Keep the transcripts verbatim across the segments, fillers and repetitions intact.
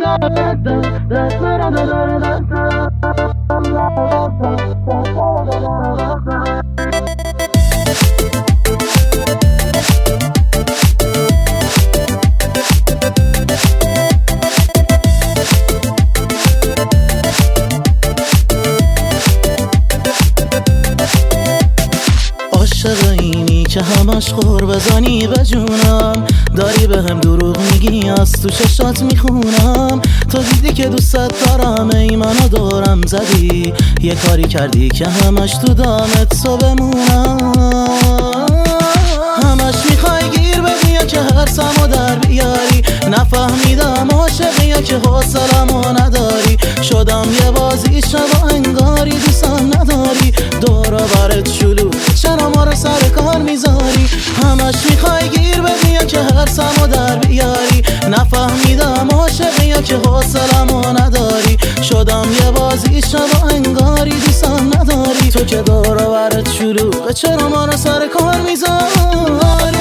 عاشق اینی که همش خور بزنی به جونم، داری به هم دروغ میگی از تو چشات میخونم. تو دیدی که دوست دارم ای منو دارم زدی، یه کاری کردی که همش تو دامت تو بمونم. همش میخوای گیر بدی که حرسمو در بیاری، نفهمیدم عاشقی که حوصله‌مو نداری. شدم یه بازی شب انگاری دوستم نداری، دور و برت شلوغ چرا ما رو سر کار میذاری. همش میخوای گیر بدی که حرسمو در بیاری، نفهمیدم عاشقی که حوصله‌مو نداری. شدم یه بازی شب انگاری دوستم نداری. تو که دور و برت شلوغ چرا ما رو سر کار میذاری.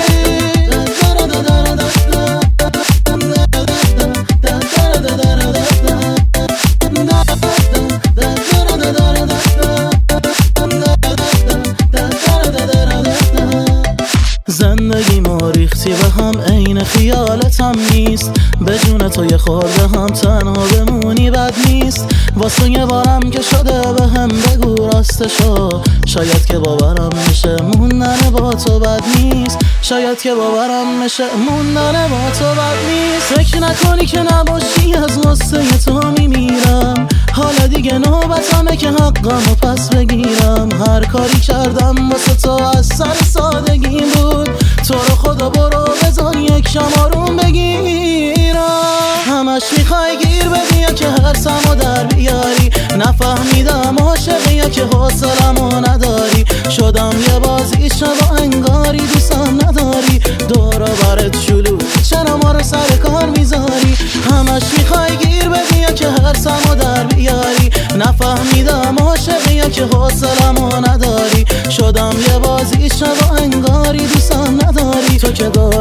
زندگی ما ریختی به هم عین خیالتم نیست، به جون تو یه خورده هم تنها بمونی بد نیست. واسه یه بارم که شده به هم بگو راستشو، شاید که باورم میشه موندن با تو بد نیست. شاید که باورم میشه موندن با تو بد نیست. فکر نکنی که نباشی از غصه تو میمیرم، حالا دیگه نوبتمه که حقمو پس بگیرم. هر کاری کردم واسه تو از سر سادگیم بود، تو رو خدا برو بذار یک شمارون بگیرم. همش میخوای گیر بدی که حرسمو در بیاری، نفهمیدم عاشقی که حوصله‌مو نداری. شدم یه بازی شب انگاری دوستم نداری، دور و برت شلوغ چرا ما رو سر کار میذاری. همش میخوای گیر بدی که حرسمو در بیاری، نفهمیدم عاشقی که حوصله‌مو نداری. شدم یه بازی شب انگاری دوستم نداری. تو که